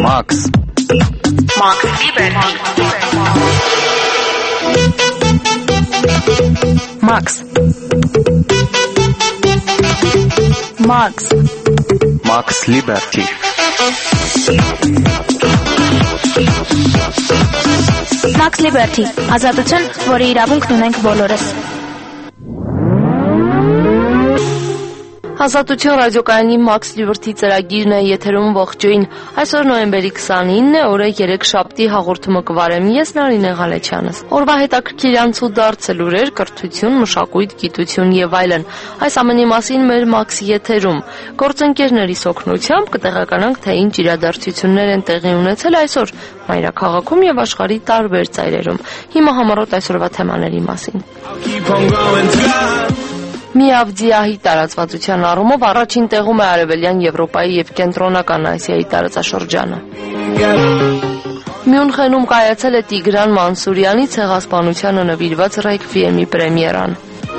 Max Liberty. Max Liberty. Max Liberty. Ազատություն, որի իրավունքն ունենք բոլորս։ Ազատություն ռադիոկայանի Max Liberty ծրագիրն է եթերում ողջույն։ Այսօր նոյեմբերի 29 է, օրը 3 շաբթի հաղորդումը կվարեմ ես Նարինե Ղալեչյանս։ Օրվա հետաքրքիր անցուդարձ լուրեր, կրթություն, մշակույթ, գիտություն եւ այլն։ Այս ամենի մասին մեր Max եթերում գործընկերներիս օգնությամբ կտեղեկանանք, թե ինչ իրադարձություններ են տեղի ունեցել այսօր մայրաքաղաքում եւ աշխարհի տարբեր ծայրերում։ Հիմա համառոտ այսօրվա թեմաների մասին։ Միավդիահի տարածվածության առումով առաջին տեղում է Արևելյան Եվրոպայի եւ Կենտրոնական Ասիայի տարածաշրջանը։ Մյունխենում կայացել է Տիգրան Մանսուրյանի ցեղասպանությանը նվիրված ռեքվիեմի պրեմիերան։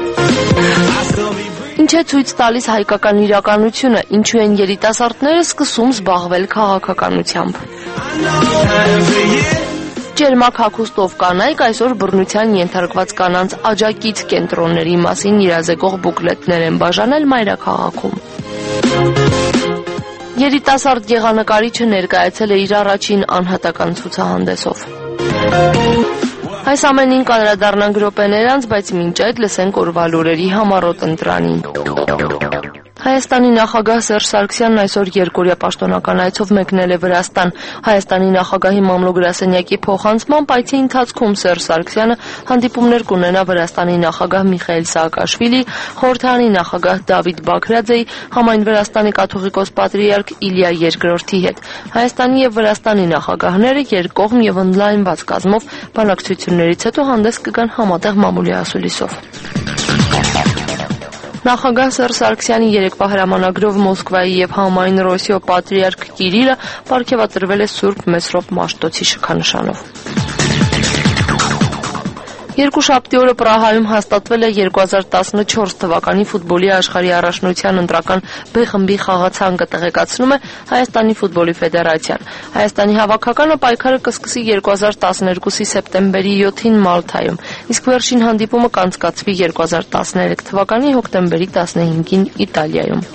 Ինչ է ցույց տալիս հայկական իրականությունը, ինչու են երիտասարդները սկսում զբաղվել քաղաքականությամբ։ Ջերմակ հագուստով կանայք այսօր բռնության ենթարկված կանանց աջակից կենտրոնների մասին իրազեկող բուկլետներ են բաժանել մայրաքաղաքում։ Երիտասարդ գեղանկարիչը ներկայացել է իր առաջին անհատական ցուցահանդեսով։ Այս ամենին կանդրադառնանք րոպեներ անց, բայց մինչ այդ լսենք օրվա լուրերի համառոտ ընտրանին։ Հայաստանի նախագահ Սերժ Սարգսյանն այսօր երկօրյա պաշտոնական այցով մեկնել է Վրաստան։ Հայաստանի նախագահի մամլո-գրասենյակի փոխանցմամբ այցի ընթացքում Սերժ Սարգսյանը հանդիպումներ կունենա Վրաստանի նախագահ Միխայիլ Սաակաշվիլի, խորհրդարանի նախագահ Դավիթ Բաքրաձեի, համայն Վրաստանի կաթողիկոս պատրիարք Իլիա II-ի հետ։ Հայաստանի եւ Վրաստանի նախագահները երկկողմ եւ ընդլայնված կազմով բանակցություններից հետո հանդես կգան համատեղ մամուլի ասուլիսով։ Նախագահ Սերժ Սարգսյանի երեկվա հրամանագրով Մոսկվայի եւ համայն Ռոսիո պատրիարք Կիրիլը պարգևատրվել է Սուրբ Մեսրոպ Մաշտոցի շքանշանով։ Երկուշաբթի օրը Պրահայում հաստատվել է 2014 թվականի ֆուտբոլի աշխարհի առաջնության ընտրական B խմբի խաղացանկը, տեղեկացնում է Հայաստանի ֆուտբոլի ֆեդերացիան։ Հայաստանի հավաքականը պայքարը կսկսի 2012-ի սեպտեմբերի 7-ին Մալթայում, իսկ վերջին հանդիպումը կանցկացվի 2013 թվականի հոկտեմբերի 15-ին Իտալիայում։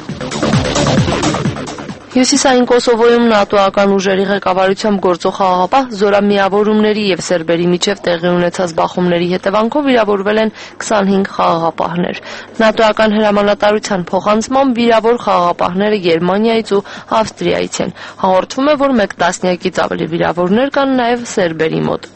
Հյուսիսային Կոսովոյում նատոական ուժերի ղեկավարությամբ գործող խաղաղապահ զորամիավորումների եւ սերբերի միջև տեղի ունեցած բախումների հետևանքով վիրավորվել են 25 խաղաղապահներ։ Նատոական հրամանատարության փոխանցմամբ վիրավոր խաղաղապահները Գերմանիայից ու Ավստրիայից են։ Հաղորդվում է, որ 1 տասնյակից ավելի վիրավորներ կան նաեւ սերբերի մոտ։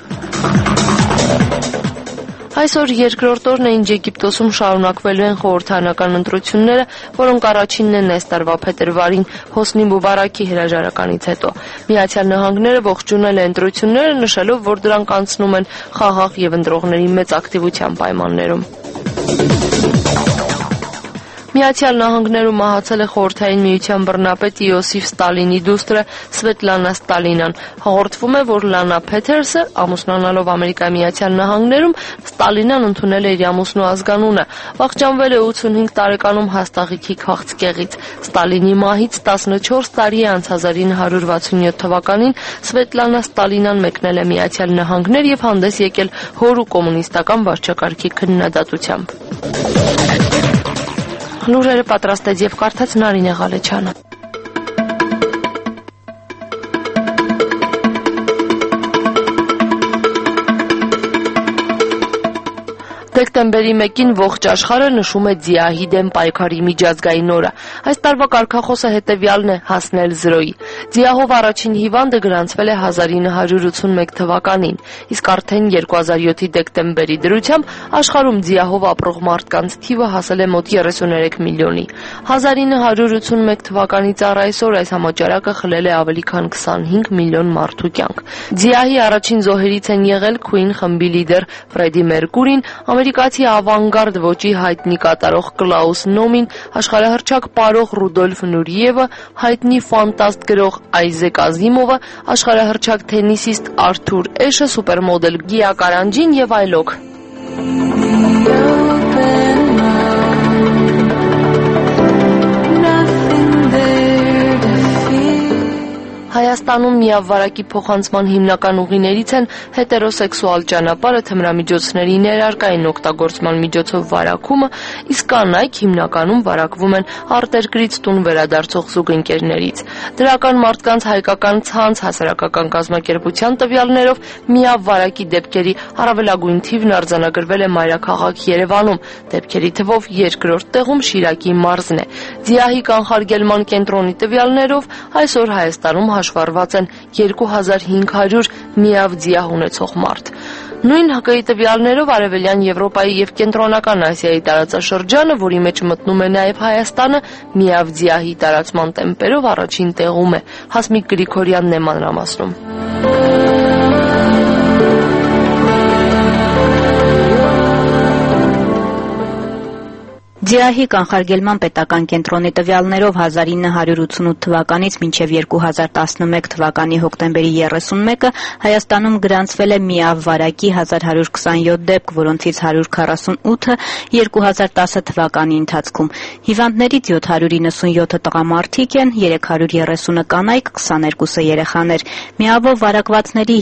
Այսօր երկրորդ օրն է, ինչ Եգիպտոսում շարունակվելու են խորհրդարանական ընտրությունները, որոնք առաջինն են այս տարվա փետրվարին Հոսնի Մուբարաքի հրաժարականից հետո։ Միացյալ Նահանգները ողջունել է ընտրությունները, նշելով, որ դրանք անցնում են խաղաղ եւ ընտրողների մեծ ակտիվության պայմաններում։ Միացյալ Նահանգներում մահացել է Խորհրդային Միության բռնապետ Իոսիֆ Ստալինի դուստրը Սվետլանա Ստալինան։ Հաղորդվում է, որ Լանա Փեթերսը, ամուսնանալով Ամերիկայի Միացյալ Նահանգներում, Ստալինան ընդունել է իր ամուսնու ազգանունը։ Վախճանվել է 85 տարեկանում հաստաղիքի քաղցկեղից։ Ստալինի մահից 14 տարի է անց 1967 թվականին Սվետլանա Ստալինան մեկնել է Միացյալ Նահանգներ եւ հանդես եկել հոր ու կոմունիստական վարչակարգի քննադատությամբ։ Լուրերը պատրաստեց եւ կարդաց Նարինե Ղալեչյանը։ Դեկտեմբերի 1-ին ողջ աշխարհը նշում է ՁԻԱՀ-ի դեմ պայքարի միջազգային օրը։ Այս տարվա կարգախոսը հետևյալն է՝ հասնել զրոյի։ ՁԻԱՀ-ով առաջին հիվանդը գրանցվել է 1981 թվականին, իսկ արդեն 2007-ի դեկտեմբերի դրությամբ աշխարհում ՁԻԱՀ-ով ապրող մարդկանց թիվը հասել է մոտ 33 միլիոնի։ 1981 թվականից առ այսօր այս համաճարակը խլել է ավելի քան 25 միլիոն մարդու կյանք։ ՁԻԱՀ-ի առաջին զոհերից են եղել Queen խմբի լիդեր Ֆրեդի Մերկուրին, ամերիկացի ավանգարդ ոճի հայտնի կատարող Կլաուս Նոմին, աշխարհահռչակ պարող Ռուդոլֆ Նուրիևը, հայտնի ֆանտաստ գրող Այզեք Ազիմովը, աշխարհահռչակ թենիսիստ Արթուր Էշը, սուպերմոդել Գիա Կարանջին եւ այլոք։ Հայաստանում միավ վարակի փոխանցման հիմնական ուղիներից են հետերոսեքսուալ ճանապարհը, թմրամիջոցների ներարկային օգտագործման միջոցով վարակումը, իսկ կանայք հիմնականում վարակվում են արտերկրից տուն վերադարձող զուգընկերներից։ Դրական մարդկանց հայկական ցանց հասարակական կազմակերպության տվյալներով միավ վարակի դեպքերի առավելագույն թիվն արձանագրվել է մայրաքաղաք Երևանում, դեպքերի թվով երկրորդ տեղում Շիրակի մարզն է։ Ձիահի կանխարգելման կենտրոնի տվյալներով այսօր Հայաստանում հաշվառված են 2500 միավ ձիահ ունեցող մարդ։ Նույն ՀԿ-ի տվյալներով Արևելյան Եվրոպայի եւ Կենտրոնական Ասիայի տարածաշրջանը, որի մեջ մտնում է նաեւ Հայաստանը, միավ ձիահի տարածման տեմպերով առաջին տեղում է։ Հասմիկ Գրիգորյանն է մանրամասնում։ Ձիահի կանխարգելման պետական կենտրոնի տվյալներով 1988 թվականից մինչև 2011 թվականի հոկտեմբերի 31-ը Հայաստանում գրանցվել է միավ վարակի 1127 դեպք, որոնցից 148-ը 2010 թվականի ընթացքում։ Հիվանդներից 797-ը տղամարդիկ են, 330-ը կանայք, 22-ը երեխաներ։ Միավով վարակվածների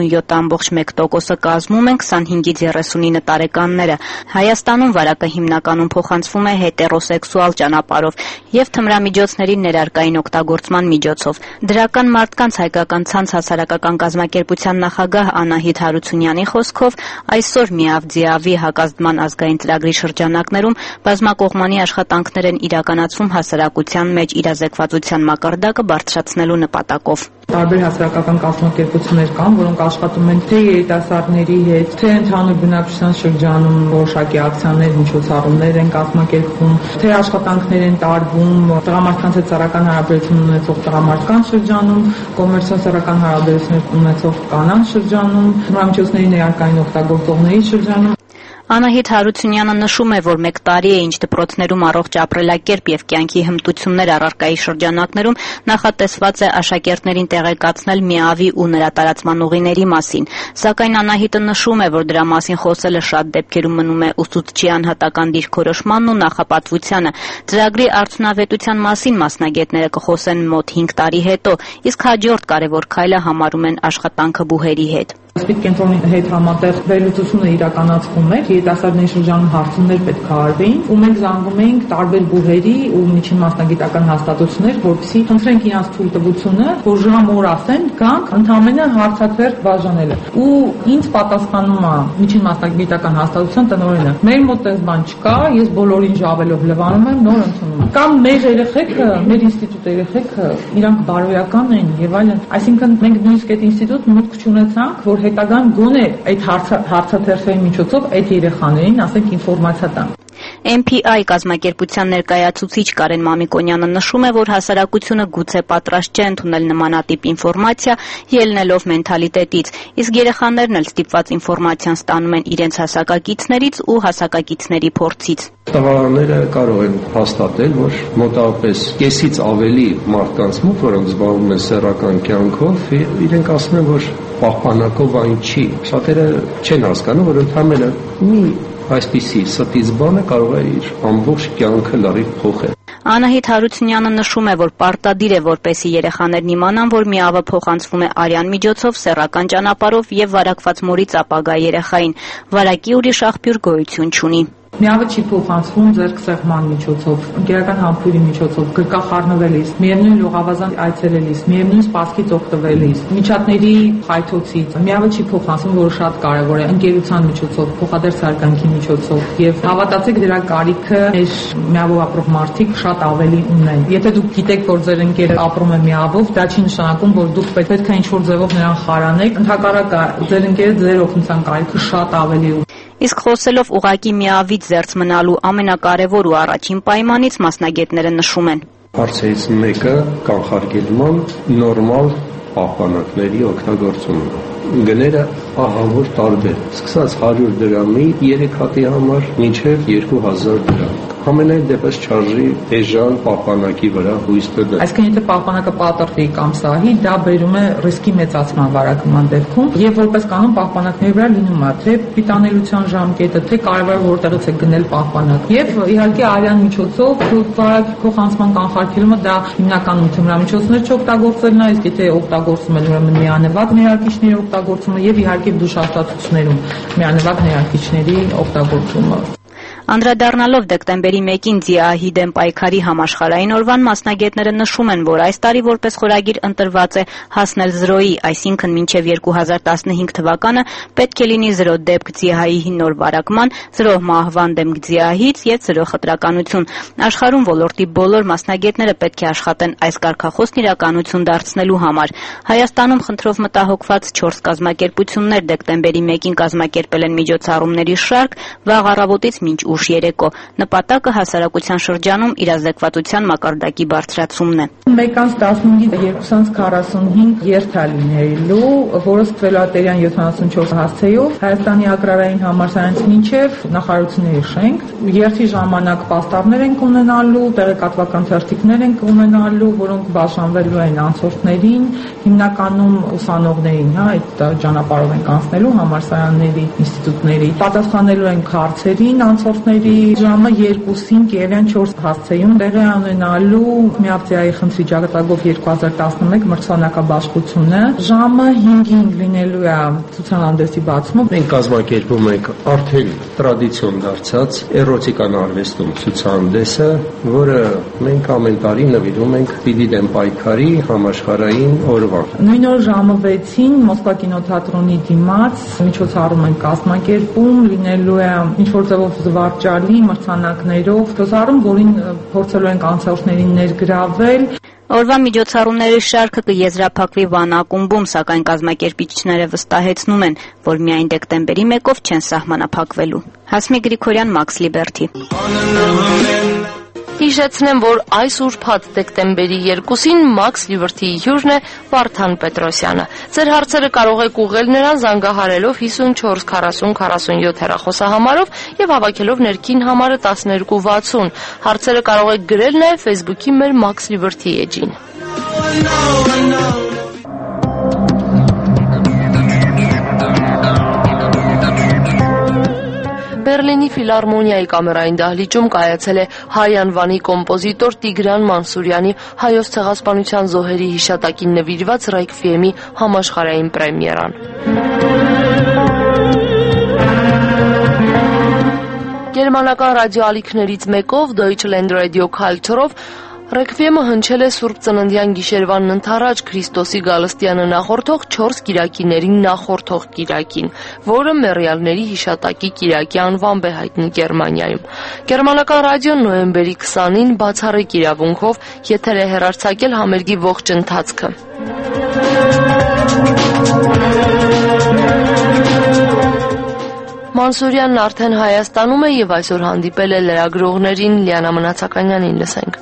57.1%-ը կազմում են 25-ից 39 տարեկանները։ Հայաստանում վարակը հիմնականում փոխանցվում է հետերոսեքսուալ ճանապարհով եւ թմրամիջոցների ներարկային օգտագործման միջոցով։ Դրական մարդկանց հայկական ցանց հասարակական կազմակերպության նախագահ Անահիտ Հարությունյանի խոսքով այսօր միավ ձիավի հակազդման ազգային ծրագրի շրջանակներում բազմակողմանի աշխատանքներ են իրականացվում հասարակության մեջ իրազեկվածության մակարդակը բարձրացնելու նպատակով։ Տարբեր հասարակական կազմակերպություններ կան, որոնք աշխատում են թե երիտասարդների հետ, թե ընդհանուր բնակչության շրջանում որոշակի ակցիաներ, միջոցառումներ են կազմակերպվում, թե աշխատանքներ են տարվում տղամարդկանց հետ սեռական հարաբերություն ունեցող տղամարդկանց շրջանում, կոմերցիոն սեռական հարաբերություններ ունեցող կանանց շրջանում, թմրամիջոցների ներարկային օգտագործողների շրջանում։ Անահիտ Հարությունյանը նշում է, որ մեկ տարի է, ինչ դպրոցներում առողջ ապրելակերպ եւ կյանքի հմտություններ առարկայի շրջանակներում նախատեսված է աշակերտներին տեղեկացնել միավի ու նրա տարածման ուղիների մասին։ Սակայն Անահիտը նշում է, որ դրա մասին խոսելը շատ դեպքերում մնում է ուսուցչի անհատական դիրքորոշմանն ու նախապատվությանը։ Ծրագրի արդյունավետության մասին մասնագետները կխոսեն մոտ 5 տարի հետո, իսկ հաջորդ կարևոր քայլը համարում են աշխատանքը բուհերի հետ։ Սպիտակ կենտրոնի հետ համատեղ վերլուծությունը իրականացվում է, երիտասարդների շրջանում հարցումներ պետք է արվեին, ու մենք զանգում էինք տարբեր բուհերի ու միջին մասնագիտական հաստատություններ, որպեսզի խնդրենք իրենց թույլտվությունը, որ ժամ օր ասեն, գանք ընդամենը հարցաթերթ բաժանելը։ Ու ինձ պատասխանում է միջին մասնագիտական հաստատության տնօրենը. մեր մոտ այս բան չկա, ես բոլորին ժավելով լվանում եմ, նոր ընդունում եմ։ Կամ մեր երեխեքը, մեր ինստիտուտի երեխեքը, իրանք բարոյական են եւ այլն։ Այսինքն մենք նույնիսկ այդ ինստիտուտ մուտք չունեցանք, որ հետագան գոնե այդ հարցաթերթերի միջոցով այդ երեխաներին, ասենք, ինֆորմացիա տան։ MPI կազմակերպության ներկայացուցիչ Կարեն Մամիկոնյանը նշում է, որ հասարակությունը գուցե պատրաստ չէ ընդունել նմանատիպ ինֆորմացիա, ելնելով մենթալիտետից, իսկ երեխաներն էլ ստիպված ինֆորմացիան ստանում են իրենց հասակակիցներից ու հասակակիցների փորձից։ Տղաները կարող են հաստատել, որ մոտավորապես կեսից ավելի մարդկանց մոտ, որոնք զբաղվում են սեռական կյանքով, իրենք ասում են, որ պահպանակով այն չի։ Շատերը չեն հասկանում, որ ընդհանրապես մի այսպիսի ստից բանը կարող է իր ամբողջ կյանքը լրիվ փոխել։ Անահիտ Հարությունյանը նշում է, որ պարտադիր է, որպեսզի երեխաներն իմանան, որ միավը փոխանցվում է արյան միջոցով, սեռական ճանապարհով եւ վարակված մորից ապագա երեխային։ Վարակի ուրիշ աղբյուր գոյություն չունի։ Միավը չի փոխանցվում ձեռքսեղման միջոցով, ընկերական համբույրի միջոցով, գրկախառնվելիս, միևնույն լողավազան այցելելիս, միևնույն սպասքից օգտվելիս, միջատների խայթոցից։ Միավը չի փոխանցվում, որը շատ կարևոր է, ընկերության միջոցով, փոխադարձ հարգանքի միջոցով։ Եվ հավատացեք, դրա կարիքը մեր միավով ապրող մարդիկ շատ ավելի ունեն։ Եթե դուք գիտեք, որ ձեր ընկերը ապրում է միավով, դա չի նշանակում, որ դուք պետք է ինչ-որ ձևով նրան խարանեք։ Ընդհակառակը, ձեր ընկերը ձեր օգնության կարիքը շատ ավելի ունի։ Իսկ խոսելով ուղղակի միավից զերծ մնալու ամենակարևոր ու առաջին պայմանից մասնագետները նշում են. Հարցերից մեկը կանխարգելման նորմալ պահպանակների օգտագործումն է։ Գները ահավոր տարբեր, սկսած 100 դրամի 3 հատի համար մինչև 2000 դրամ։ Ամենայն դեպս չարժի էժան պահպանակի վրա հույս տնել։ Այսինքն եթե պահպանակը պատրվի կամ սահի, դա բերում է ռիսկի մեծացման վարակման դեպքում, եւ որպես կանոն պահպանակների վրա լինում է թե պիտանելիության ժամկետը, թե կարևոր որտեղից է գնել պահպանակ։ Եվ իհարկե արյան միջոցով վարակի փոխանցման կանխարգելումը դա հիմնականում թմրամիջոցներ չօգտագործելն է, իսկ եթե օգտագործում են ուրեմն միանվագ ներարկիչների օգտագործումը եւ իհարկե դուշահաստատություններում միանվագ ներարկիչների օգտագործումը։ Անդրադառնալով դեկտեմբերի 1-ին Ձիահի դեմ պայքարի համաշխարհային օրվան, մասնագետները նշում են, որ այս տարի որպես խորագիր ընտրված է հասնել զրոյի, այսինքն մինչև 2015 թվականը պետք է լինի զրո դեպք Ձիահի նոր վարակման, զրո մահվան դեպք Ձիահից եւ զրո խտրականություն։ Աշխարհում ոլորտի բոլոր մասնագետները պետք է աշխատեն այս կարգախոսն իրականություն դարձնելու համար։ Հայաստանում խնդրով մտահոգված 4 կազմակերպություններ դեկտեմբերի 1-ին կազմակերպել են միջոցառումների շարք, վաղ առավոտից մինչ ուշ երեկո։ Նպատակը հասարակության շրջանում իրազեկվածության մակարդակի բարձրացումն է։ 1-15-ից 2-45 երթա լինելու, որը ստվելու է Տերյան 74 հասցեով Հայաստանի agrարային համալսարանից մինչև նախարարությունների շենք։ Երթի ժամանակ պաստառներ ենք ունենալու, տեղեկատվական թերթիկներ ենք ունենալու, որոնք բաժանվելու են անցորդներին, հիմնականում ուսանողներին, այդ ճանապարհով ենք անցնելու համալսարանների, ինստիտուտների, պատասխանելու ենք հարցերին անցորդների ժամը 2-ին Կիևյան 4 հասցեում տեղի ունենալու Միաբձիայի խնդրի ջատագով 2011 մրցանակաբաշխությունը ժամը 5-ին լինելու է ցուցահանդեսի բացումը։ Մենք կազմակերպում ենք արդեն տրադիցիոն դարձած էրոտիկան արվեստում ցուցահանդեսը, որը մենք ամեն տարի նվիրում ենք Պիտի դեմ պայքարի համաշխարհային օրվան։ Նույն օր ժամը 6-ին Մոսկվա կինոթատրոնի դիմաց միջոցառում ենք կազմակերպում, լինելու է ինչ-որ ձևով զվարճալի մրցանակներով ցուցարում, որին փորձելու ենք անցորդներին ներգրավել։ Օրվա միջոցառումների շարքը կեզրափակվի Վան ակումբում, սակայն կազմակերպիչները վստահեցնում են, որ միայն դեկտեմբերի 1-ով չեն սահմանափակվելու։ Հասմիկ Գրիգորյան, Max Liberty։ Հիշեցնեմ, որ այս ուրբաթ դեկտեմբերի 2-ին Max Liberty-ի հյուրն է Վարդան Պետրոսյանը։ Ձեր հարցերը կարող եք ուղղել նրան զանգահարելով 54 40 47 հեռախոսահամարով եւ հավաքելով ներքին համարը 1260։ Հարցերը կարող եք գրել նաեւ Facebook-ի մեր Max Liberty էջին։ Բերլինի ֆիլհարմոնիայի կամերային դահլիճում կայացել է հայ անվանի կոմպոզիտոր Տիգրան Մանսուրյանի հայոց ցեղասպանության զոհերի հիշատակին նվիրված ռեկվիեմի համաշխարհային պրեմիերան։ Գերմանական ռադիոալիքներից մեկով Deutschland Radio Culture-ով ռեկվիեմը հնչել է Սուրբ Ծննդյան գիշերվան ընթառաջ Քրիստոսի գալստյանը նախորդող 4 կիրակիներին նախորդող կիրակին, որը մեռյալների հիշատակի կիրակի անվամբ է հայտնի Գերմանիայում։ Գերմանական ռադիոն նոյեմբերի 20-ին բացառիկ իրավունքով եթեր է հեռարձակել համերգի ողջ ընթացքը։ Մանսուրյանն արդեն Հայաստանում է եւ այսօր հանդիպել է լրագրողներին, Լիանա Մնացականյանին լսենք։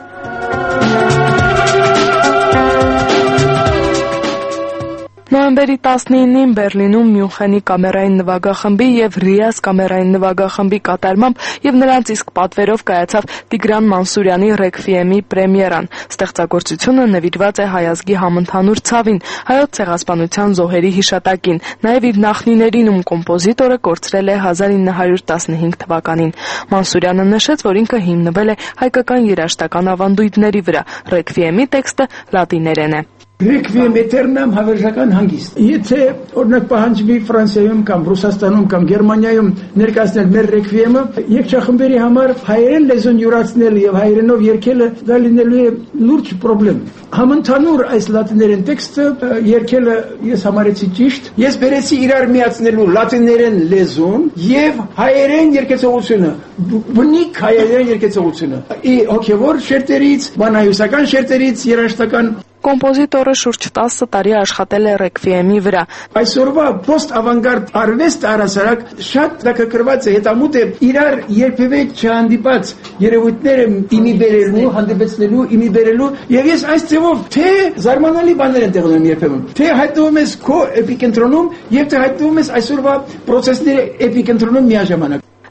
Նոյեմբերի 19-ին Բերլինում Մյունխենի կամերային նվագախմբի եւ Ռիաս կամերային նվագախմբի կատարմամբ եւ նրանց իսկ պատվերով կայացավ Տիգրան Մանսուրյանի ռեկվիեմի պրեմիերան։ Ստեղծագործությունը նվիրված է հայ ազգի համընդհանուր ցավին, հայոց ցեղասպանության զոհերի հիշատակին։ Նաեւ իր նախնիներին, ում կոմպոզիտորը կորցրել է 1915 թվականին։ Մանսուրյանը նշեց, որ ինքը հիմնվել է հայկական երաժշտական ավանդույթների վրա։ Ռեկվիեմի տեքստը լատիներեն է։ Ռեկվիեմ էտերնամ հավերժական հանգիստ։ Եթե օրինակ պահանջվի Ֆրանսիայում կամ Ռուսաստանում կամ Գերմանիայում ներկայացնել մեր ռեկվիեմը, երգչախմբերի համար հայերեն լեզուն յուրացնել եւ հայերենով երգելը դա լինելու է լուրջ խնդրեմ։ Համընդհանուր այս լատիներեն տեքստը երգելը ես համարեցի ճիշտ։ Ես բերեցի իրար միացնելու լատիներեն լեզուն եւ հայերեն երգեցողությունը, բնիկ հայերեն երգեցողությունը։ Հոգեվոր շերտերից, բանահյուսական շերտերից, երաժշտական Կոմպոզիտորը շուրջ 10 տարի աշխատել է ռեկվիեմի վրա։ Այսօրվա post-avangard արվեստ առասարակ շատ դակակրված է, հետամուտ է իրար երբևէ չհանդիպած երևույթները իմի բերելու, հանդիպեցնելու, իմի բերելու, եւ ես այս ձևով թե զարմանալի բաներ են տեղում երբեմն, թե հայտնվում ես քո էպիկենտրոնում եւ թե հայտնվում ես այսօրվա process-ների էպիկենտրոնում միաժամանակ։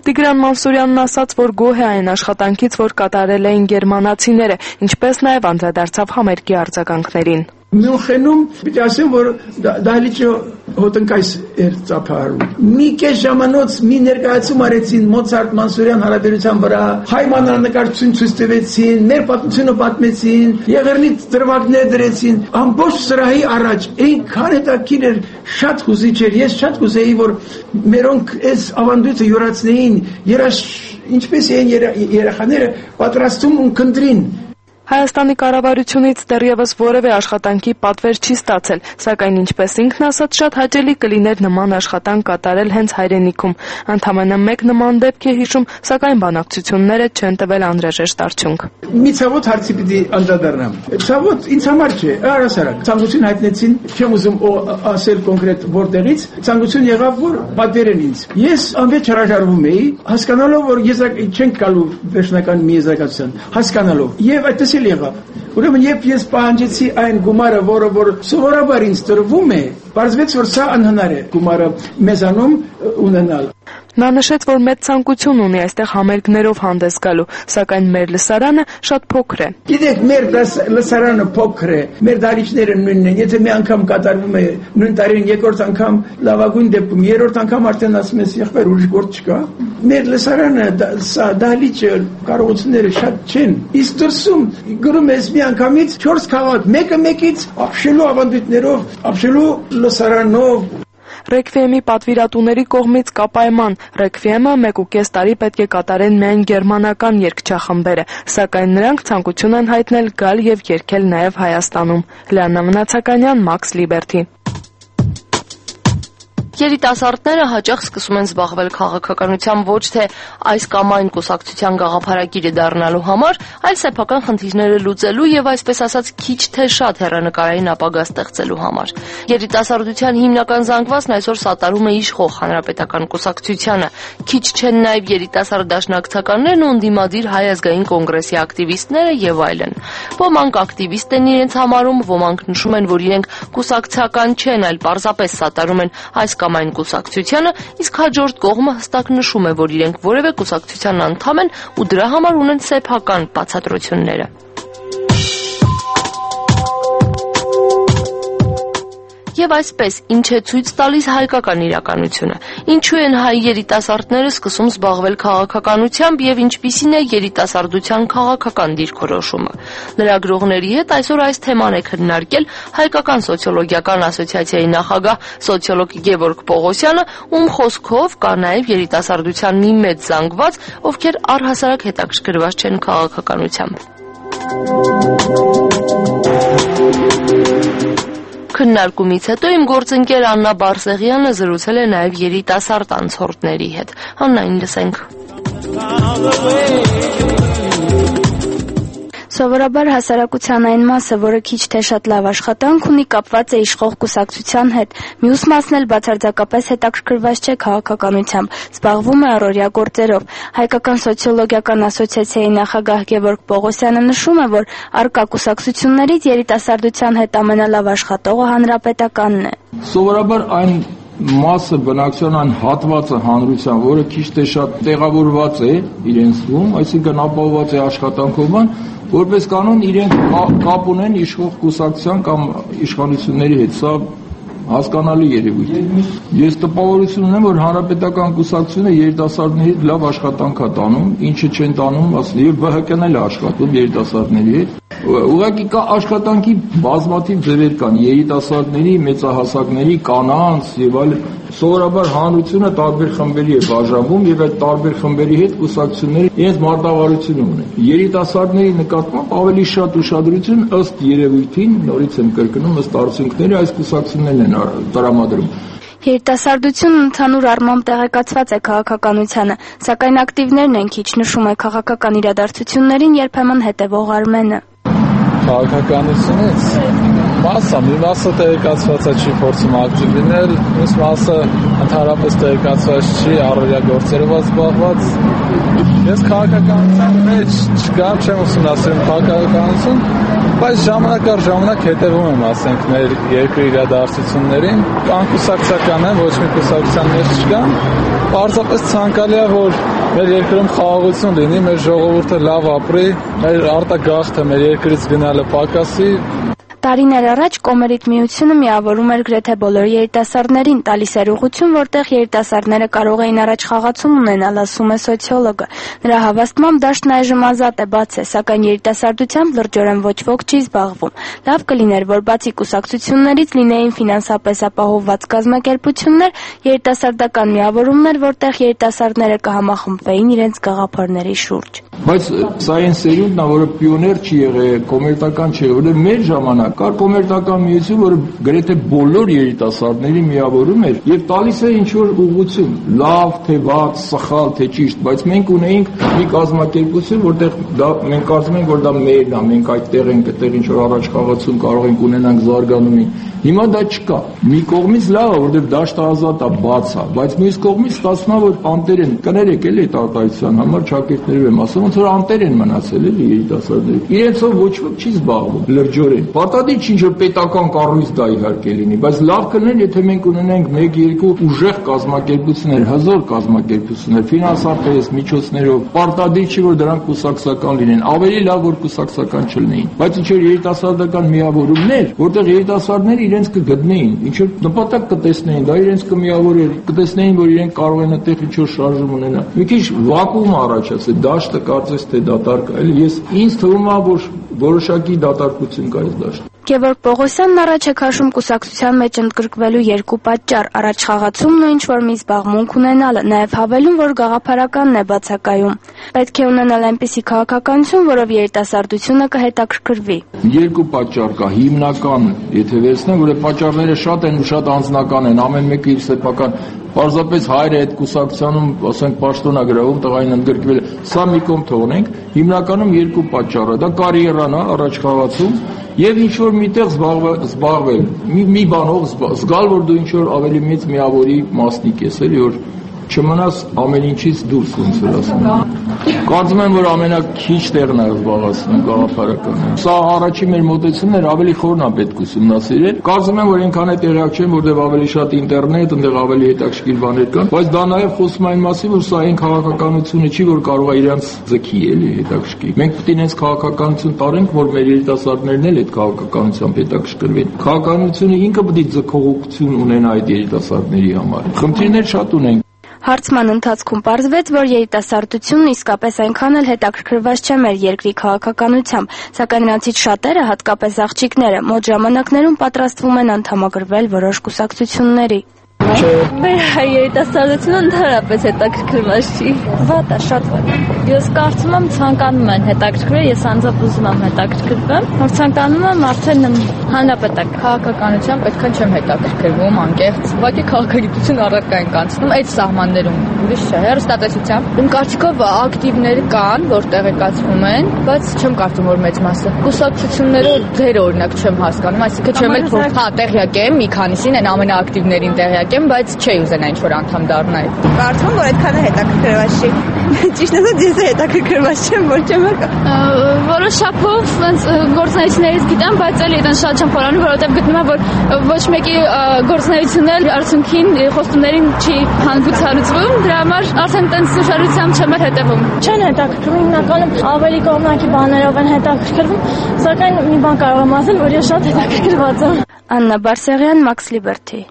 Տիգրան Մանսուրյանն ասաց, որ գոհ է այն աշխատանքից, որ կատարել էին գերմանացիները, ինչպես նաև անդրադարձավ համերգի արձագանքներին։ Մյունխենում պիտի ասեմ, որ դահլիճը հոտնկայս էր ծափահարում։ Մի կես ժամանոց մի ներկայացում արեցին Մոցարտ Մանսուրյան հարաբերության վրա, հայ մանրանկարչություն ցույց տվեցին, մեր պատմությունը պատմեցին, եղեռնի դրվագներ դրեցին, ամբողջ սրահի առաջ։ Այնքան հետաքրքիր էր, շատ հուզիչ էր։ Ես շատ կուզեի, որ մերոնք այս ավանդույթը յուրացնեին, ինչպես էին երեխաները պատրաստում ու քննրին։ Հայաստանի կառավարությունից դեռևս որևէ աշխատանքի պատվեր չի ստացել, սակայն ինչպես ինքն ասաց, շատ հաճելի կլիներ նման աշխատանք կատարել հենց հայրենիքում։ Ընդամենը մեկ նման դեպք է հիշում, սակայն բանակցությունները չեն տվել անհրաժեշտ արդյունք։ Մի ցավոտ հարցի պիտի անդրադառնամ։ Ցավոտ ինձ համար չէ, առասարակ ցանկություն հայտնեցին, չեմ ուզում ասել կոնկրետ որտեղից, ցանկություն եղավ, որ պատվերեն ինձ։ Ես անվեճ հրաժարվում էի, հասկանալով, որ չենք գալու վերջնական մի եզրակացության, հասկանալով։ Եվ այդպես եղավ։ Ուրեմն երբ ես պահանջեցի այն գումարը, որը սովորաբար ինձ տրվում է, պարզվեց, որ սա անհնար է գումարը մեզանում ունենալ։ Նա նշեց, որ մեծ ցանկություն ունի այստեղ համերգներով հանդես գալու, սակայն մեր լսարանը շատ փոքր է։ Գիտեք, մեր լսարանը փոքր է, մեր դահլիճները նույնն են, եթե մի անգամ կատարվում է նույն տարին երկրորդ անգամ լավագույն դեպքում, երրորդ անգամ արդեն ասում ես եղբայր ուրիշ գործ չկա։ Մեր լսարանը, սա դահլիճը կարողությունները շատ չեն։ Իսկ դրսում գրում ես մի անգամից 4 քաղաք, մեկը մեկից ապշելու ավանդույթներով, ապշելու լսարանով։ Ռեքվիեմի պատվիրատուների կողմից կա պայման. Ռեքվիեմը 1.5 տարի պետք է կատարեն միայն գերմանական երգչախմբերը, սակայն նրանք ցանկություն են հայտնել գալ եւ երգել նաեւ Հայաստանում։ Լիաննա Մնացականյան, Max Liberty։ Երիտասարդները հաճախ սկսում են զբաղվել քաղաքականությամբ ոչ թե այս կամ այն կուսակցության գաղափարագիրը դառնալու համար, այլ սեփական խնդիրները լուծելու եւ այսպես ասած քիչ թե շատ հեռանկարային ապագա ստեղծելու համար։ Երիտասարդության հիմնական զանգվածն այսօր սատարում է իշխող հանրապետական կուսակցությանը։ Քիչ չեն նաեւ երիտասարդ դաշնակցականներն ու ընդդիմադիր Հայ ազգային կոնգրեսի ակտիվիստները եւ այլն։ Ոմանք ակտիվիստ են իրենց համարում, ոմանք նշում են, որ իրենք կուսակցական չեն, այլ պարզապես սատարում են այս կամ այն կուսակցությանը, իսկ հաջորդ կողմը հստակ նշում է, որ իրենք որևէ կուսակցության անդամ են ու դրա համար ունեն սեփական բացատրությունները։ Եվ այսպես, ինչ է ցույց տալիս հայկական իրականությունը, ինչու են հայ երիտասարդները սկսում զբաղվել քաղաքականությամբ եւ ինչպիսին է երիտասարդության քաղաքական դիրքորոշումը։ Լրագրողների հետ այսօր այս թեման է քննարկել Հայկական սոցիոլոգիական ասոցիացիայի նախագահ սոցիոլոգ Գևորգ Պողոսյանը, ում խոսքով կա նաեւ երիտասարդության մի մեծ զանգված, ովքեր առհասարակ հետաքրքրված չեն քաղաքականությամբ։ Քննարկումից հետո իմ գործընկեր Աննա Բարսեղյանը զրուցել է նաև երիտասարդ անցորդների հետ։ Աննային լսենք։ Սովորաբար հասարակության այն մասը, որը քիչ թե շատ լավ աշխատանք ունի, կապված է իշխող կուսակցության հետ, մյուս մասն էլ բացարձակապես հետաքրքրված չէ քաղաքականությամբ, զբաղվում է առօրյա գործերով։ Հայկական սոցիոլոգիական ասոցիացիայի նախագահ Գևորգ Պողոսյանը նշում է, որ առկա կուսակցություններից երիտասարդության հետ ամենալավ աշխատողը հանրապետականն է։ Սովորաբար այն մասը բնակչության այն հատվածը հանրության, որը քիչ թե շատ տեղավորված է իրենցում, այսինքն ապահովված է աշխատանքով, որպես կանոն իրենք կապ ունեն իշխող կուսակցության կամ իշխանությունների հետ, սա հասկանալի երևույթ է։ Ես տպավորություն ունեմ, որ հանրապետական կուսակցությունը երիտասարդների հետ լավ աշխատանք է տանում, ինչը չեն տանում, եւ ԲՀԿ-ն էլ է աշխատում երիտասարդների հետ։ Ուղղակի կա աշխատանքի բազմաթիվ ձևեր կան, երիտասարդների, մեծահասակների, կանանց եւ այլն։ Սովորաբար հանրությունը տարբեր խմբերի է բաժանվում եւ այդ տարբեր խմբերի հետ կուսակցությունները իրենց մարտավարություն ունեն։ Երիտասարդների նկատմամբ ավելի շատ ուշադրություն ըստ երևույթին, նորից եմ կրկնում, ըստ արդյունքների այս կուսակցություններն են տրամադրում։ Երիտասարդությունն ընդհանուր առմամբ տեղեկացված է քաղաքականությանը, սակայն ակտիվներն են քիչ, նշում է քաղաքական իրադարձություններին երբեմն հետևող Արմենը։ Քաղաքականությունից մասը, մի մասը տեղեկացված է, չի փորձում ակտիվ լինել, մյուս մասը ընդհանրապես տեղեկացված չի, առօրյա գործերով զբաղված։ Ես քաղաքականության մեջ չկամ, չեմ ուսումնասիրում քաղաքականություն, բայց ժամանակ առ ժամանակ հետևում եմ, ասենք, մեր երկրի իրադարձություններին, անկուսակցական եմ, ոչ մի կուսակցության մեջ չկամ, պարզապես ցանկալի է, որ մեր երկրում խաղաղություն լինի, մեր ժողովուրդը լավ ապրի, մեր արտագաղթը մեր երկրից գնալը պակասի։ Տարիներ առաջ Կոմերիտ միությունը միավորում էր գրեթե բոլոր երիտասարդներին, տալիս էր ուղղություն, որտեղ երիտասարդները կարող էին առաջ խաղացում ունենալ, ասում է սոցիոլոգը։ Նրա հավաստմամբ դաշտն այժմ ազատ է, բաց է, սակայն երիտասարդությամբ լրջորեն ոչ ոք չի զբաղվում։ Լավ կլիներ, որ բացի կուսակցություններից լինեին ֆինանսապես ապահովված կազմակերպություններ, երիտասարդական միավորումներ, որտեղ երիտասարդները կհամախմբվեին իրենց գաղափարների շուրջ։ Բայց սա այն սերունդն է, որը պիոներ չի եղել, կոմերտական չի եղել, որը մեր ժամանակ կար կոմերտական միություն, որը գրեթե բոլոր երիտասարդների միավորում էր եւ տալիս է ինչ-որ ուղղություն, լավ, թե վատ, սխալ, թե ճիշտ, բայց մենք ունեինք մի կազմակերպություն, որտեղ դա մենք կարծում ենք, որ դա մերն է, մենք այդտեղ ենք, այդտեղ ինչ-որ առաջ խաղացում կարող ենք ունենանք զարգանումի։ Հիմա դա չկա։ Մի կողմից լավ է, որտեղ դաշտը ազատ է, բաց է, բայց մյուս կողմից ստացվում է, որ անտեր են, կներեք էլի տարտարության համար ճակերտներով եմ ասում, ոնց որ անտեր են մնացել էլի երիտասարդները։ Իրենցով ոչ ոք չի զբաղվում, լրջորեն։ Պատադի ինչ որ պետական կառույց դա իհարկե լինի, բայց լավ կլիներ, եթե մենք ունենանք 1-2 ուժեղ կազմակերպություններ, հզոր կազմակերպություններ, ֆինանսապես, միջոցներով, պարտադիր չի որ դրանք կուսակցական լինեն, ավելի լավ որ կուսակցական չլինեին, բայց ինչ որ երիտասարդական միավորումներ, որտեղ երիտասարդները իրենց կգտնեին, ինչ որ նպատակ կտեսնեին, դա իրենց կմիավորեր, կտեսնեին, որ իրենք կարող են այդտեղ ինչ որ շարժում ունենալ։ Մի քիչ վակուում առաջացել, դաշտը կարծես թե դատարկ է, էլի ինձ թվում է, որ որոշակի դատարկություն կա այս դաշտում։ Գևորգ Պողոսյանն առաջ է քաշում կուսակցության մեջ ընդգրկվելու երկու պատճառ՝ առաջ խաղացումն ու ինչ-որ մի զբաղմունք ունենալը, նաև հավելում, որ գաղափարականն է բացակայում։ Պետք է ունենալ այնպիսի քաղաքականություն, որով երիտասարդությունը կհետաքրքրվի։ Երկու պատճառ կա, հիմնական, եթե վերցնեմ, որ պատճառները շատ են ու շատ անձնական են, ամեն մեկը իր սեփական Պարզապես հայրը այդ կուսակցությունում, ասենք, պաշտոն է գրավում, տղային ընդգրկվել, սա մի կողմ թողնենք, հիմնականում երկու պատճառ է, դա կարիերան է, առաջ խաղացում եւ ինչ որ միտեղ զբաղվել, մի բանով զգալ, որ դու ինչ որ ավելի մեծ միավորի մասնիկ ես, էլի որ չմնաս ամեն ինչից դուրս, ոնց որ ասում եմ։ Կարծում եմ, որ ամենաքիչ տեղն է զբաղացնում գաղափարականը։ Սա առաջի մեր մոտեցումն էր, ավելի խորն է պետք ուսումնասիրել։ Կարծում եմ, որ այնքան է տեղյակ չեմ, որտեղ ավելի շատ ինտերնետ, այնտեղ ավելի հետաքրքիր բաներ կան, բայց դա նաև խոսում է այն մասին, որ սա այն քաղաքականությունը չի, որ կարող է իրանց ձգի, էլի հետաքրքիր։ Մենք պետք է իրենց քաղաքականություն տարենք, որ մեր երիտասարդներն էլ այդ քաղաքականությամբ հետաքրքրվեն։ Քաղաքականությունը ինքը պետք է ձգողություն ունենա այդ երիտասարդների համար։ Խնդիրներ շատ ունենք։ Հարցման ընթացքում պարզվեց, որ երիտասարդությունն իսկապես այնքան էլ հետաքրքրված չէ մեր երկրի քաղաքականությամբ, սակայն նրանցից շատերը, հատկապես աղջիկները, մոտ ժամանակներում պատրաստվում են անդամագրվել որոշ կուսակցությունների։ Մեր հայ երիտասարդությունը ընդհանրապես հետաքրքրված չի։ Վատ է, շատ վատ է։ Ես կարծում եմ ցանկանում են հետաքրքրվել, ես անձամբ ուզում եմ հետաքրքրվեմ, որ ցանկանում եմ արդեն հանրապետակ քաղաքականությամբ այդքան չեմ հետաքրքրվում, անկեղծ։ Ուղղակի քաղաքագիտություն առարկա ենք անցնում այդ սահմաններում, ուրիշ չէ։ Հեռուստատեսությամբ իմ կարծիքով ակտիվներ կան, որ տեղեկացվում են, բայց չեմ կարծում, որ մեծ մասը։ Կուսակցությունները դեր օրինակ չեմ հասկանում, այսինքն չեմ էլ որ հա տեղյակ եմ, մի քանիսին են ամենաակտիվներին տեղյակ եմ, բայց չի ուզենա ինչ-որ անդամ դառնալ։ Կարծում եմ, որ այդքան է հետաքրքրված չի։ Ճիշտ ասած, ես հետաքրքրված չեմ, ոչ չեմ որոշ չափով գործունեություններից գիտեմ, բայց էլ իրեն շատ չեմ խորանում, որովհետև գտնում եմ, որ ոչ մեկի գործունեությունն էլ արդյունքին խոստումներին չի հանգուցալուծվում, դրա համար արդեն տենց ուշադրությամբ չեմ հետևում։ Չեն հետաքրքրում, հիմնականում ավելի կողմնակի բաներով են հետաքրքրվում, սակայն մի բան կարող եմ ասել, որ ես շատ հետաքրքրված եմ։ Աննա Բարսեղյան, Max Liberty։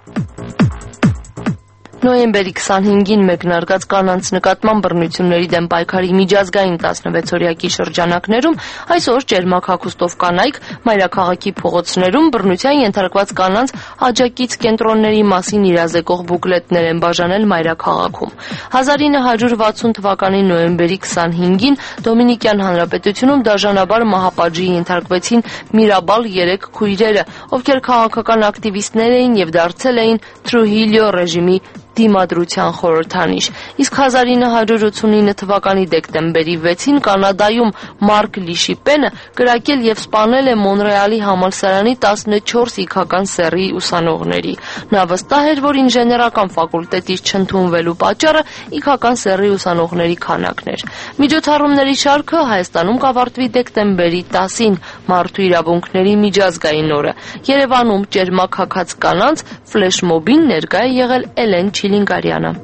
Նոյեմբերի 25-ին մեկնարկած կանանց նկատմամբ բռնությունների դեմ պայքարի միջազգային 16-օրյակի շրջանակներում այսօր Ճերմակ հագուստով կանայք մայրաքաղաքի փողոցներում բռնության ենթարկված կանանց աջակից կենտրոնների մասին իրազեկող բուկլետներ են բաժանել մայրաքաղաքում։ 1960 թվականի նոյեմբերի 25-ին Դոմինիկյան Հանրապետությունում դաժանաբար մահապատժի ենթարկվեցին Միրաբալ 3 քույրերը, ովքեր քաղաքական ակտիվիստներ էին եւ դարձել էին Թրուհիլիո ռեժիմի դիմադրության խորհրդանիշ։ Իսկ 1989 թվականի դեկտեմբերի 6-ին Կանադայում Մարկ Լիշիպենը կրակել եւ սպանել է Մոնրեալի համալսարանի 14 իգական սեռի ուսանողների։ Նա վստահ էր, որ ինժեներական ֆակուլտետից չընդունվելու պատճառը իգական սեռի ուսանողների քանակն էր։ Միջոցառումների շարքը Հայաստանում կավարտվի դեկտեմբերի 10-ին, Մարդու իրավունքների միջազգային օրը։ Երևանում ճերմաքաքած կանանց ֆլեշմոբին ներկա է եղել Էլեն Չիլինգարյանը։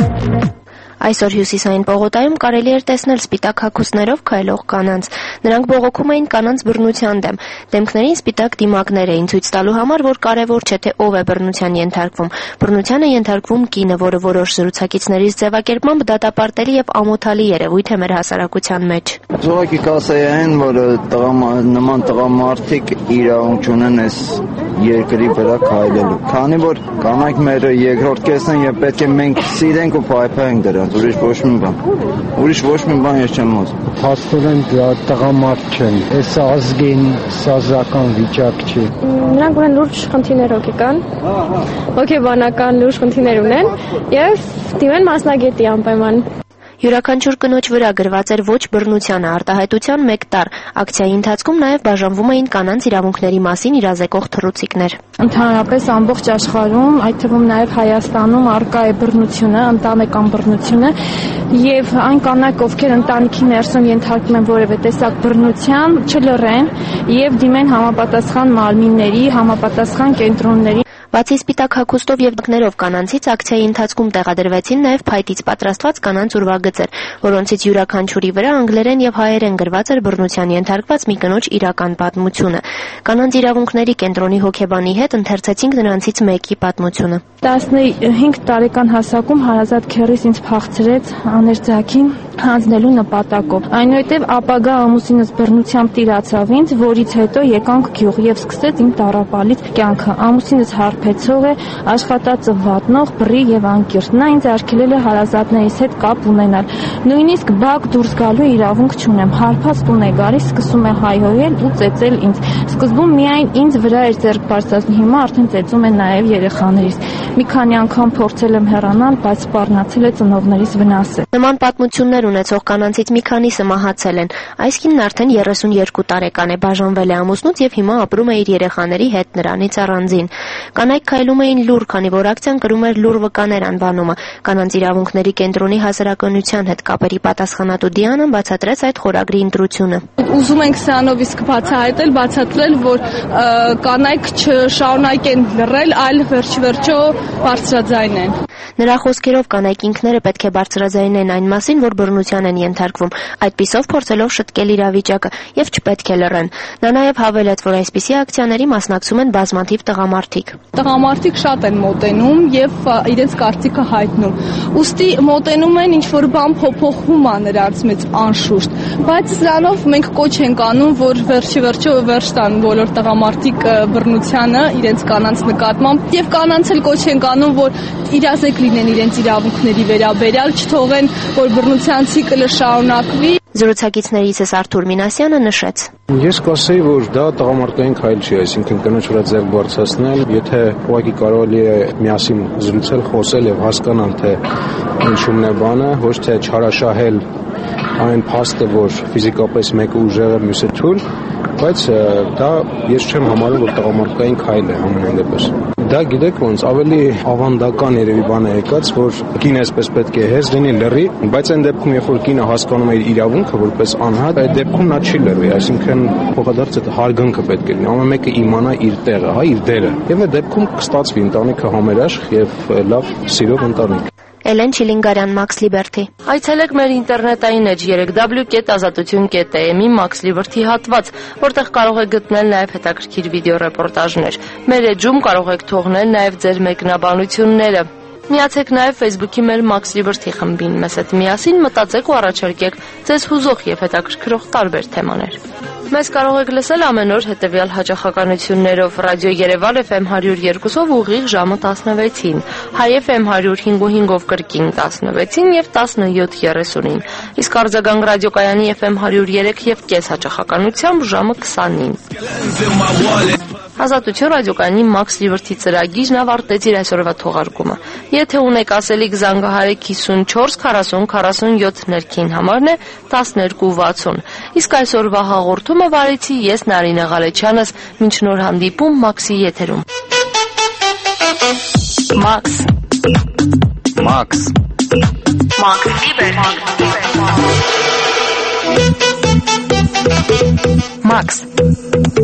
Այսօր Հյուսիսային պողոտայում կարելի էր տեսնել սպիտակ հագուստներով քայլող կանանց։ Նրանք բողոքում էին կանանց բռնության դեմ։ Դեմքներին սպիտակ դիմակներ էին ցույց տալու համար, որ կարևոր չէ թե ով է բռնության ենթարկվում։ Բռնության է ենթարկվում կինը, որը որոշ զրուցակիցներից ձևակերպմամբ դատապարտելի եւ ամոթալի երևույթ է մեր հասարակության մեջ։ Զոհակի կասեին, որ նման տղամարդիկ իրավունք ունեն այս երկրի վրա քայլելու։ Քանի որ կանայք մեր երկրորդ կեսն են եւ պետք է մենք սիրենք ու պայփայենք դրանց, ուրիշ ոչ մի բան ես չեմ ուզում։ Փաստորեն տղամարդ չեն, այս ազգին սազական վիճակ չի։ Նրանք ունեն լուրջ խնդիրներ հոգեկան, հոգեբանական լուրջ խնդիրներ ունեն եւ դիմեն մասնագետի անպայման։ Յուրաքանչյուր կնոջ վրա գրված էր ոչ բռնությանը արտահայտության 1 տար։ Ակցիայի ընթացքում նաև բաժանվում էին կանանց իրավունքների մասին իրազեկող թռուցիկներ։ Ընդհանրապես ամբողջ աշխարհում, այդ թվում նաև Հայաստանում առկա է բռնությունը, ընտանեկան բռնությունը, եւ այն կանայք, ովքեր ընտանիքի ներսում ենթարկվում են որևէ տեսակ բռնության, չլռեն եւ դիմեն համապատասխան մարմինների, համապատասխան կենտրոնների։ Բացի սպիտակ հագուստով եւ դակներով կանանցից ակցիայի ընթացքում տեղադրվեցին նաև փայտից պատրաստված կանանց ուրվագծեր, որոնցից յուրաքանչյուրի վրա անգլերեն եւ հայերեն գրված էր բռնության ենթարկված մի կնոջ իրական պատմությունը։ Կանանց իրավունքների կենտրոնի հոգեբանի հետ ընթերցեցինք նրանցից մեկի պատմությունը։ 15 տարեկան հասակում հարազատ քեռիս ինձ փախցրեց աներձակին հանձնելու նպատակով։ Այնուհետև ապագա ամուսինս բռնությամբ տիրացավ ինձ, որից հետո եկանք գյուղ եւ սկսեց իմ տառապալից կյանքը։ Ամուսինս հարբեցող է, աշխատածը վատնող, բռի եւ անկիրթ։ Նա ինձ արգելել է հարազատներիս հետ կապ ունենալ։ Նույնիսկ բակ դուրս գալու իրավունք չունեմ։ Հարբած տուն է գալիս, սկսում է հայհոյել ու ծեծել ինձ։ Սկզբում միայն ինձ վրա էր ձեռք բարձրացնում, հիմա արդեն ծեծում է նաեւ երեխաներից։ Մի քանի անգամ փորձել եմ հեռանալ, բայց սպառնացել է ծնողներիս վնասը։ Նման պատմություններ ունեցող կանանցից մի քանիսը մահացել են։ Այս կինն արդեն 32 տարեկան է, բաժանվել է ամուսնուց եւ հիմա ապրում է իր երեխաների հետ նրանից առանձին։ Կանայք քայլում էին լուր, քանի որ ակցիան կրում էր լուր վկաներ անվանումը։ Կանանց իրավունքների կենտրոնի հասարակայնության հետ կապերի պատասխանատու Դիանան բացատրեց այդ խորագրի ընտրությունը։ Ուզում ենք սրանով իսկ բացատրել, որ կանայք չշարունակեն լռել, այլ վերջ-վերջո բարձրաձայնեն։ Նրա խոսքերով կանայք ինքները պետք է բարձրաձայնեն այն մասին, որ բռնության են ենթարկվում, այդպիսով փորձելով շտկել իրավիճակը եւ չպետք է լռեն։ Նա նաեւ հավելեց, որ այսպիսի ակցիաների մասնակցում են բազմաթիվ տղամարդիկ։ Տղամարդիկ շատ են մոտենում եւ իրենց կարծիքը հայտնում։ Ուստի մոտենում են, ինչ որ բան փոփոխվում է նրանց մեջ անշուշտ, բայց սրանով մենք կոչ ենք անում, որ վերջ-վերջո վերջ տան բոլոր տղամարդիկ բռնությանը իրենց կանանց նկատմամբ եւ կանանց էլ կոչ ենք անում, որ իրազեկ լինեն իրենց իրավունքների վերաբերյալ, չթողեն, որ բռնության ցիկլը շարունակվի։ Զրուցակիցներիցս Արթուր Մինասյանը նշեց. Ես կասեի, որ դա տղամարդկային քայլ չի, այսինքն կնոջ վրա ձեռք բարձրացնել, եթե ուղղակի կարելի է միասին զրուցել, խոսել եւ հասկանալ, թե ինչումն է բանը, ոչ թե չարաշահել այն փաստը, որ ֆիզիկապես մեկը ուժեղ է, մյուսը թույլ, բայց դա ես չեմ համարում, որ տղամարդկային քայլ է ամենայն դեպս։ Դա գիտեք ոնց ավելի ավանդական երևի բան է եկած, որ կինը այսպես պետք է հեզ լինի լռի, բայց այն դեպքում, երբ որ կինը հասկանում է իր իրավունքը որպես անհատ, այդ դեպքում նա չի լռի, այսինքն փոխադարձ այդ հարգանքը պետք է լինի, ամեն մեկը իմանա իր տեղը, իր դերը։ Եվ այդ դեպքում կստացվի ընտանիքը համերաշխ եւ լավ սիրող ընտանիք։ Էլեն Չիլինգարյան, Max Liberty։ Այցելեք մեր ինտերնետային էջ www.azatutun.am-ի Max Liberty հատված, որտեղ կարող եք գտնել նաև հետաքրքիր վիդեոռեպորտաժներ։ Մեր էջում կարող եք թողնել նաև ձեր մեկնաբանությունները։ Միացեք նաև Facebook-ի մեր Max Liberty խմբին, մեզ հետ միասին մտածեք ու առաջարկեք ձեզ հուզող եւ հետաքրքրող տարբեր թեմաներ։ Մեզ կարող եք լսել ամեն օր հետևյալ հաճախականություններով՝ Ռադիո Երևան FM 102-ով ուղիղ ժամը 16-ին, Հայ FM 105.5-ով կրկին 16-ին եւ 17:30-ին, իսկ արձագանք ռադիոկայանի FM 103.5 հաճախականությամբ ժամը 20-ին։ Ազատություն ռադիոկայանի Max Liberty ծրագիրն ավարտեց իր այսօրվա թողարկումը։ Եթե ունեք ասելիք, զանգահարեք 54 40 47 ներքին համարն է 1260։ Իսկ այսօրվա հաղորդումը վարեցի ես Նարինե Ղալեչյանս, մինչ նոր հանդիպում Max-ի եթերում։ Max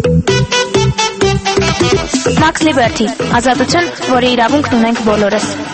Liberty, ազատություն, որի իրավունքն ունենք բոլորս։